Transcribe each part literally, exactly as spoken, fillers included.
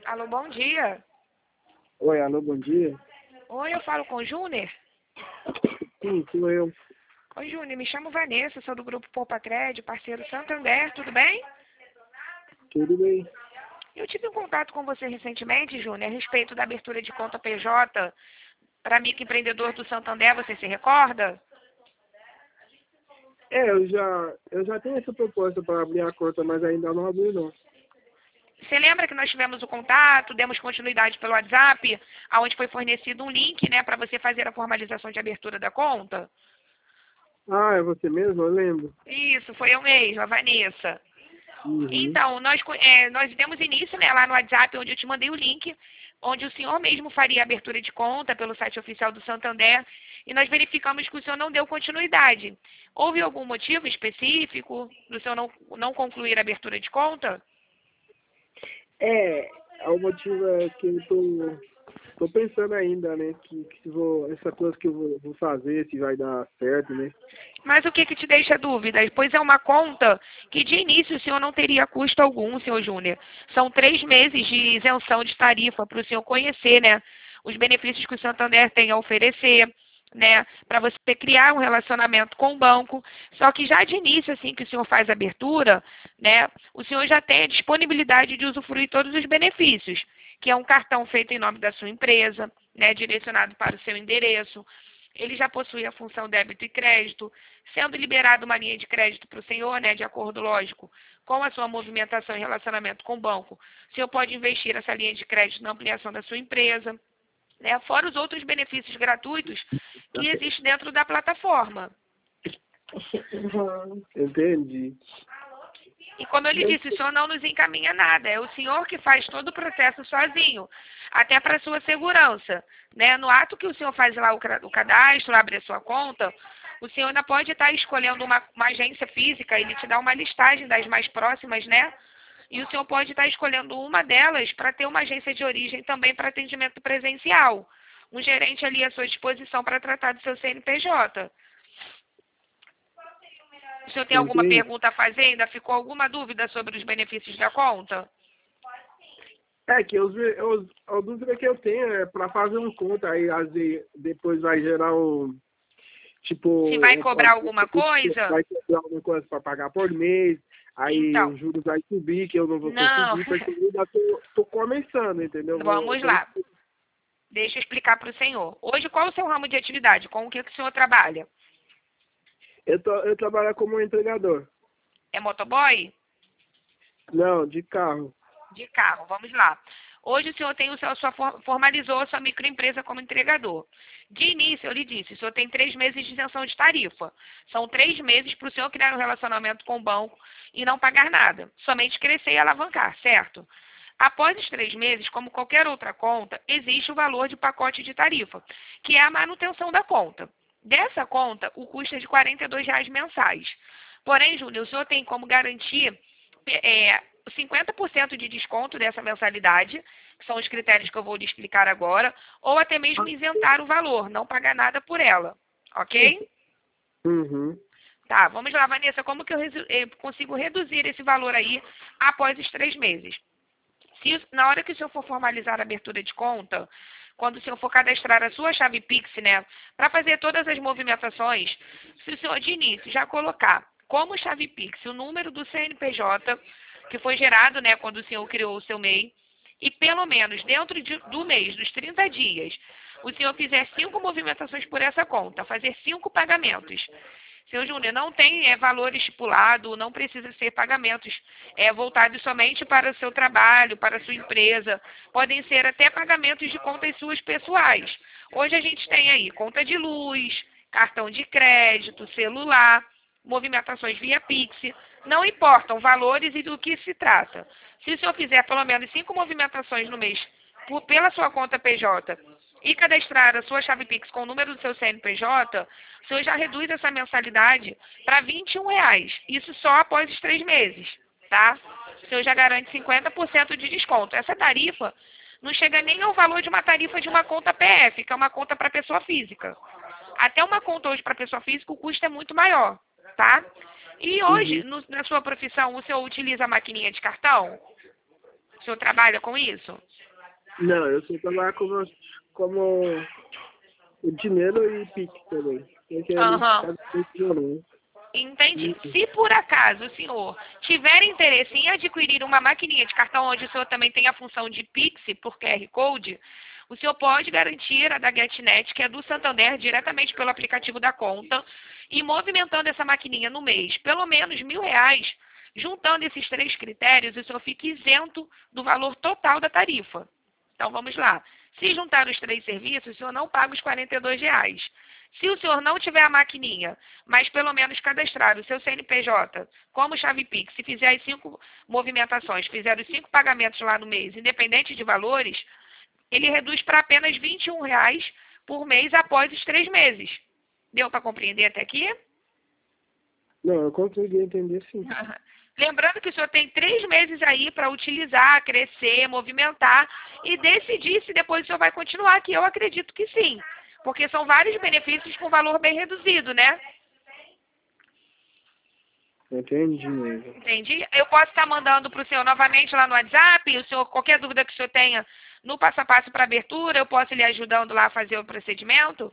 Alô, bom dia. Oi, alô, bom dia. Oi, eu falo com o Júnior? Sim, sou eu. Oi, Júnior, me chamo Vanessa, sou do Grupo Poupa Crédito, parceiro Santander, tudo bem? Tudo bem? Eu tive um contato com você recentemente, Júnior, a respeito da abertura de conta P J para microempreendedor do Santander, você se recorda? É, eu já, eu já tenho essa proposta para abrir a conta, mas ainda não abri, não. Você lembra que nós tivemos o contato, demos continuidade pelo WhatsApp, aonde foi fornecido um link, né, para você fazer a formalização de abertura da conta? Ah, é você mesmo? Eu lembro. Isso, foi eu mesma, a Vanessa. Uhum. Então, nós, co- é, nós demos início, né, lá no WhatsApp, onde eu te mandei o link, onde o senhor mesmo faria a abertura de conta pelo site oficial do Santander, e nós verificamos que o senhor não deu continuidade. Houve algum motivo específico do senhor não, não concluir a abertura de conta? É, o motivo é que eu tô, tô pensando ainda, né, que, que se vou, essa coisa que eu vou, vou fazer, se vai dar certo, né? Mas o que, que te deixa dúvida? Pois é uma conta que de início o senhor não teria custo algum, senhor Júnior. São três meses de isenção de tarifa para o senhor conhecer, né, os benefícios que o Santander tem a oferecer, né, para você criar um relacionamento com o banco. Só que já de início, assim que o senhor faz a abertura, né, o senhor já tem a disponibilidade de usufruir todos os benefícios, que é um cartão feito em nome da sua empresa, né, direcionado para o seu endereço. Ele já possui a função débito e crédito, sendo liberado uma linha de crédito para o senhor, né, de acordo, lógico, com a sua movimentação e relacionamento com o banco. O senhor pode investir essa linha de crédito na ampliação da sua empresa, né, fora os outros benefícios gratuitos que existem dentro da plataforma. Entendi. E como eu lhe disse, o senhor não nos encaminha nada, é o senhor que faz todo o processo sozinho, até para sua segurança, né? No ato que o senhor faz lá o, cra- o cadastro, abre a sua conta, o senhor ainda pode estar escolhendo uma, uma agência física, ele te dá uma listagem das mais próximas, né? E o senhor pode estar escolhendo uma delas para ter uma agência de origem também para atendimento presencial. Um gerente ali à sua disposição para tratar do seu C N P J. O senhor tem alguma Entendi. pergunta a fazer? Ainda ficou alguma dúvida sobre os benefícios da conta? É que os, os, a dúvida que eu tenho é para fazer um conta aí, às vezes, depois vai gerar um, tipo, Se vai um, cobrar alguma coisa? vai ter alguma coisa para pagar por mês, aí Então, os juros vai subir, que eu não vou não. conseguir, porque eu ainda tô, tô começando, entendeu? Vou, Vamos tô- lá. Deixa eu explicar para o senhor. Hoje, qual é o seu ramo de atividade? Com o que, que o senhor trabalha? eu, tô, eu trabalho como entregador. É motoboy? Não, de carro. De carro, vamos lá. Hoje o senhor tem o seu, sua, for- formalizou a sua microempresa como entregador. De início, eu lhe disse, o senhor tem três meses de isenção de tarifa. São três meses para o senhor criar um relacionamento com o banco e não pagar nada. Somente crescer e alavancar, certo? Após os três meses, como qualquer outra conta, existe o valor de pacote de tarifa, que é a manutenção da conta. Dessa conta, o custo é de quarenta e dois reais mensais. Porém, Júnior, o senhor tem como garantir é, cinquenta por cento de desconto dessa mensalidade, que são os critérios que eu vou lhe explicar agora, ou até mesmo isentar o valor, não pagar nada por ela. Ok? Uhum. Tá, vamos lá, Vanessa, como que eu resu- eh, consigo reduzir esse valor aí após os três meses? Se, o- na hora que o senhor for formalizar a abertura de conta, quando o senhor for cadastrar a sua chave Pix, né, para fazer todas as movimentações, se o senhor de início já colocar como chave Pix o número do C N P J, que foi gerado, né, quando o senhor criou o seu M E I, e pelo menos dentro de- do mês, dos trinta dias, o senhor fizer cinco movimentações por essa conta, fazer cinco pagamentos. Seu Júnior, não tem é, valor estipulado, não precisa ser pagamentos é, voltados somente para o seu trabalho, para a sua empresa. Podem ser até pagamentos de contas suas pessoais. Hoje a gente tem aí conta de luz, cartão de crédito, celular, movimentações via Pix. Não importam valores e do que se trata. Se o senhor fizer pelo menos cinco movimentações no mês por- pela sua conta P J e cadastrar a sua chave Pix com o número do seu C N P J, o senhor já reduz essa mensalidade para vinte e um reais. Isso só após os três meses, tá? O senhor já garante cinquenta por cento de desconto. Essa tarifa não chega nem ao valor de uma tarifa de uma conta P F, que é uma conta para pessoa física. Até uma conta hoje para pessoa física, o custo é muito maior, tá? E hoje, Uhum. no- na sua profissão, o senhor utiliza a maquininha de cartão? O senhor trabalha com isso? Não, eu sei trabalhar como, como o dinheiro e Pix também. Porque Aham. uhum. Entendi. Se por acaso o senhor tiver interesse em adquirir uma maquininha de cartão onde o senhor também tem a função de Pix por Q R Code, o senhor pode garantir a da GetNet, que é do Santander, diretamente pelo aplicativo da conta, e movimentando essa maquininha no mês, pelo menos mil reais, juntando esses três critérios, o senhor fica isento do valor total da tarifa. Então vamos lá. Se juntar os três serviços, o senhor não paga os quarenta e dois reais. Se o senhor não tiver a maquininha, mas pelo menos cadastrar o seu C N P J como chave Pix, se fizer as cinco movimentações, fizer os cinco pagamentos lá no mês, independente de valores, ele reduz para apenas vinte e um reais por mês após os três meses. Deu para compreender até aqui? Não, eu consegui entender sim. Lembrando que o senhor tem três meses aí para utilizar, crescer, movimentar e decidir se depois o senhor vai continuar, que eu acredito que sim. Porque são vários benefícios com valor bem reduzido, né? Entendi mesmo. Entendi. Eu posso estar mandando para o senhor novamente lá no WhatsApp, o senhor, qualquer dúvida que o senhor tenha no passo a passo para abertura, eu posso ir lhe ajudando lá a fazer o procedimento?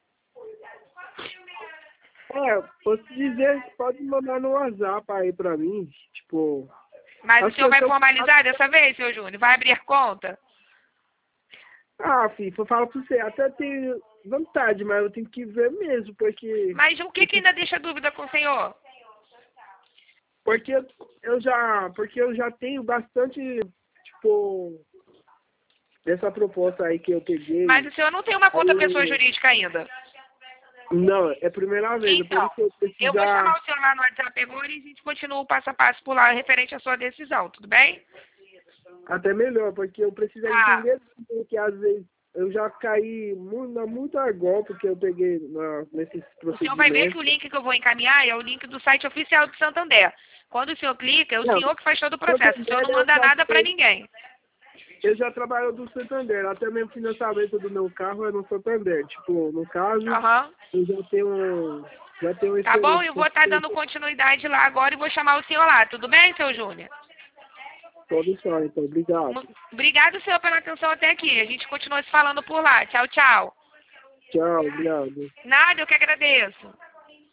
É, posso dizer, pode mandar no WhatsApp aí pra mim, tipo... Mas o senhor vai formalizar dessa vez, seu Júnior? Vai abrir conta? Ah, filho, eu falo pra você, até tenho vontade, mas eu tenho que ver mesmo, porque... Mas o que, que ainda deixa dúvida com o senhor? Porque eu já, porque eu já tenho bastante, tipo, dessa proposta aí que eu peguei. Mas o senhor não tem uma conta aí, pessoa jurídica ainda? Não, é a primeira vez. Então, por isso eu, precisar... eu vou chamar o senhor lá no WhatsApp agora e a gente continua o passo a passo por lá, referente à sua decisão, tudo bem? Até melhor, porque eu preciso Ah. entender que às vezes eu já caí muito, muito a golpe que eu peguei na, nesses procedimentos. O senhor vai ver que o link que eu vou encaminhar é o link do site oficial do Santander. Quando o senhor clica, é o Não, senhor que faz todo o processo. O senhor não eu manda já nada para sei. ninguém. Eu já trabalho do Santander, até mesmo financiamento do meu carro é no Santander. Tipo, no caso, Aham. eu já tenho, já tenho Tá bom? experiência. Eu vou estar dando continuidade lá agora e vou chamar o senhor lá. Tudo bem, seu Júnior? Todo só, então, obrigado. Obrigado, senhor, pela atenção até aqui. A gente continua se falando por lá. Tchau, tchau. Tchau, obrigado. Nada, eu que agradeço.